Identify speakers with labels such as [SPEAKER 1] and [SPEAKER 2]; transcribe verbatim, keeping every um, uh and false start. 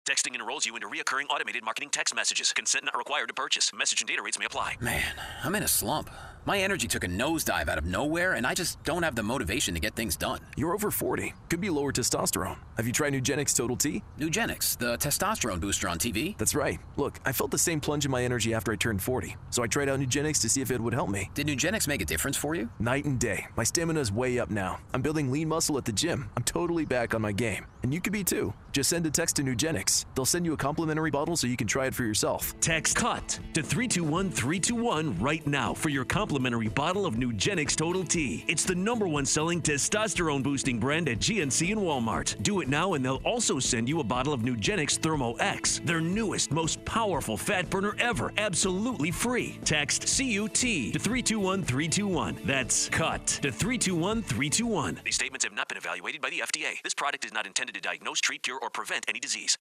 [SPEAKER 1] Texting enrolls you into recurring automated marketing text messages. Consent not required to purchase. Message and data rates may apply.
[SPEAKER 2] Man, I'm in a slump. My energy took a nosedive out of nowhere, and I just don't have the motivation to get things done.
[SPEAKER 3] You're over forty. Could be lower testosterone. Have you tried Nugenix Total T?
[SPEAKER 2] Nugenix, the testosterone booster on T V?
[SPEAKER 3] That's right. Look, I felt the same plunge in my energy after I turned forty, so I tried out Nugenix to see if it would help me.
[SPEAKER 2] Did Nugenix make a difference for you?
[SPEAKER 3] Night and day. My stamina's way up now. I'm building lean muscle at the gym. I'm totally back on my game. And you could be too. Just send a text to Nugenix. They'll send you a complimentary bottle so you can try it for yourself.
[SPEAKER 4] Text CUT to three two one three two one right now for your complimentary bottle of Nugenix Total T. It's the number one selling testosterone boosting brand at G N C and Walmart. Do it now and they'll also send you a bottle of Nugenix Thermo X, their newest, most powerful fat burner ever, absolutely free. Text C U T to three two one three two one. That's CUT to three two one three two one.
[SPEAKER 1] These statements have not been evaluated by the F D A. This product is not intended to diagnose, treat, cure, or prevent any disease.